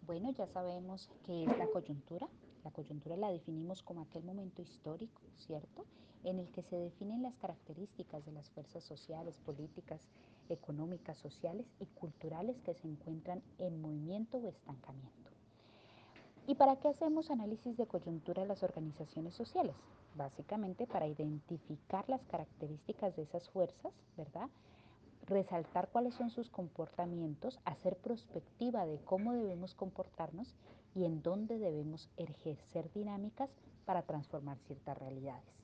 Bueno, ya sabemos qué es la coyuntura. La coyuntura la definimos como aquel momento histórico, ¿cierto? En el que se definen las características de las fuerzas sociales, políticas, económicas, sociales y culturales que se encuentran en movimiento o estancamiento. ¿Y para qué hacemos análisis de coyuntura en las organizaciones sociales? Básicamente para identificar las características de esas fuerzas, ¿verdad? Resaltar cuáles son sus comportamientos, hacer prospectiva de cómo debemos comportarnos y en dónde debemos ejercer dinámicas para transformar ciertas realidades.